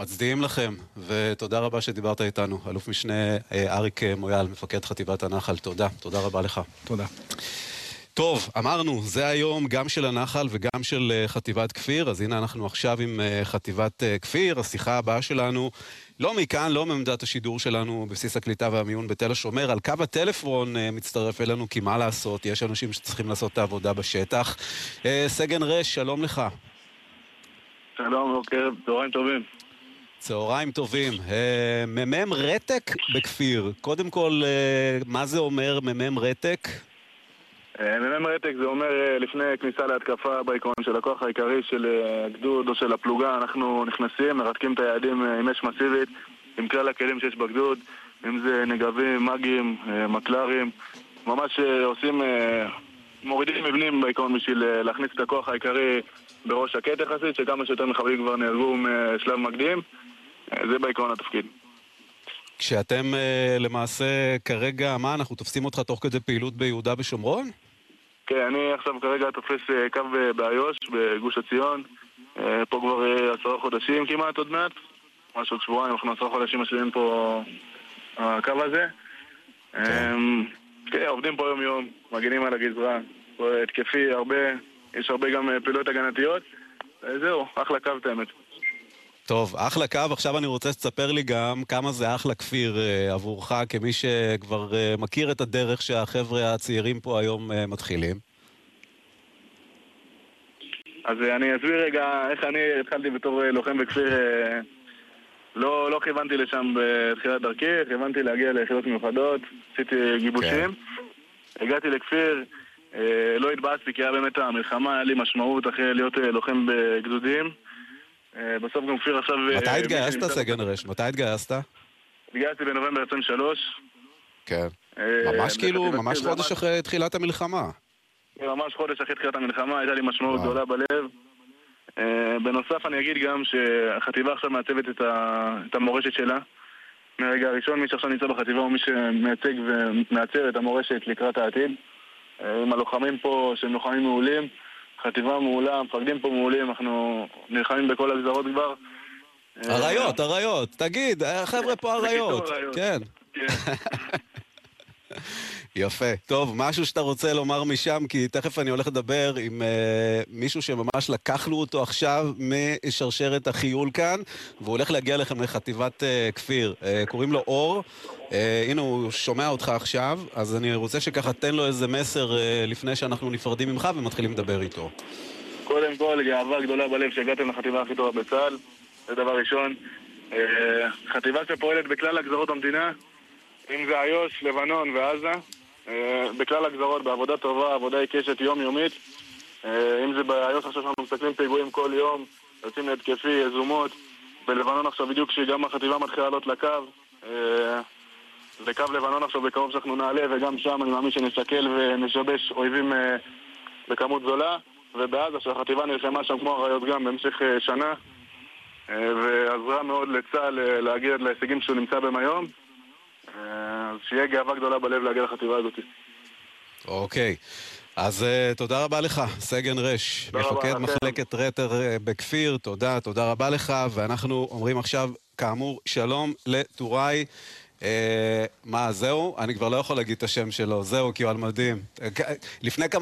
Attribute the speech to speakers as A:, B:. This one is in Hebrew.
A: מצדיעים לכם, ותודה רבה שדיברת איתנו. אלוף משנה אריק מויאל, מפקד חטיבת הנחל, תודה. תודה רבה לך.
B: תודה.
A: טוב, אמרנו, זה היום גם של הנחל וגם של חטיבת כפיר, אז הנה אנחנו עכשיו עם חטיבת כפיר. השיחה הבאה שלנו, לא מכאן, לא מעמדת השידור שלנו בבסיס הקליטה והמיון בתל השומר, על קו הטלפון מצטרף אלינו, כי מה לעשות, יש אנשים שצריכים לעשות את העבודה בשטח. סגן רש, שלום לך.
C: שלום, בוקר, צהריים טובים.
A: צהריים טובים. ממם רתק בכפיר. קודם כל, מה זה אומר ממם רתק?
C: ממם רתק זה אומר לפני כניסה להתקפה בעיקרון של הכוח העיקרי של גדוד או של הפלוגה, אנחנו נכנסים, מרתקים את היעדים עם אש מסיבית, עם כלל הכלים שיש בגדוד, אם זה נגבים, מגים, מקלרים, ממש עושים, מורידים מבנים בעיקרון בשביל להכניס את הכוח העיקרי בראש שקט יחסית, שכמה שיותר מחבלים כבר נהרגו משלב מקדים. זה בעיקרון התפקיד.
A: כשאתם למעשה כרגע, מה, אנחנו תופסים אותך תוך כדי פעילות ביהודה ושומרון?
C: כן, אני עכשיו כרגע תופס קו באיו"ש, בגוש עציון. פה כבר 10 חודשים כמעט עוד מעט. ממש עוד שבועיים, אנחנו 10 חודשים משלימים פה הקו הזה. כן, עובדים פה יום יום, מגינים על הגזרה. התקפי, יש הרבה גם פעילות הגנתיות. זהו, אחלה קו את האמת.
A: טוב, אחלה קו. עכשיו אני רוצה שתספר לי גם כמה זה אחלה כפיר עבורך, כמי שכבר מכיר את הדרך שהחבר'ה הצעירים פה היום מתחילים.
C: אז אני אסביר רגע איך אני התחלתי בתור לוחם בכפיר. לא כיוונתי לשם בתחילת דרכי, כיוונתי להגיע ליחידות מיוחדות, עשיתי גיבושים. הגעתי לכפיר, לא התבאסתי כי היה באמת המלחמה, היה לי משמעות אחרי להיות לוחם בגדודים. בסוף גם כפיר עכשיו...
A: מתי התגייסת, סגן רש? מתי התגייסת?
C: התגייסתי בנובמבר 23.
A: כן. ממש כאילו, ממש חודש אחרי תחילת המלחמה.
C: ממש חודש אחרי תחילת המלחמה, הייתה לי משמעות גדולה בלב. בנוסף אני אגיד גם שהחטיבה עכשיו מעצבת את המורשת שלה. מהרגע הראשון, מי שעכשיו נמצא בחטיבה הוא מי שמייצג ומעצב את המורשת לקראת העתיד. עם הלוחמים פה שהם לוחמים מעולים. חטיבה מעולה, מפקדים פה מעולים, אנחנו נלחמים בכל הגזרות כבר.
A: אריות, תגיד, חבר'ה פה אריות. כן. יפה. טוב, משהו שאתה רוצה לומר משם, כי תכף אני הולך לדבר עם מישהו שממש לקחנו אותו עכשיו משרשרת החיול כאן, והוא הולך להגיע לכם לחטיבת כפיר. קוראים לו אור. הנה, הוא שומע אותך עכשיו, אז אני רוצה שככה תן לו איזה מסר לפני שאנחנו נפרדים ממך ומתחילים לדבר איתו.
C: קודם כל, גאווה גדולה בלב שהגעתם לחטיבה הכי טובה בצה"ל. זה דבר ראשון. חטיבה שפועלת בכלל הגזרות המדינה, אם זה איו"ש, לבנון ועזה, בכלל הגזרות, בעבודה טובה, עבודה עיקשת יומיומית. אם זה באיו"ש עכשיו שאנחנו מסתכלים פיגועים כל יום, יוצאים להתקפי, יזומות. בלבנון עכשיו בדיוק שגם החטיבה מתחילה לעלות לקו. וקו לבנון עכשיו בקרוב שאנחנו נעלה, וגם שם אני מאמין שנסקל ונשבש אויבים בכמות זולה. ובעזה שהחטיבה נלחמה שם כמו אריות גם במשך שנה, ועזרה מאוד לצה"ל להגיע להישגים שהוא נמצא בהם היום. אז שיהיה גאווה גדולה בלב להגיע לחטיבה הזאת.
A: אוקיי. אז תודה רבה לך, סגן רש, מפקד מחלקת רטר בכפיר. תודה רבה לך, ואנחנו אומרים עכשיו, כאמור, שלום לטוראי. מה, זהו? אני כבר לא יכול להגיד את השם שלו. זהו, כי הוא על מדים. לפני כמה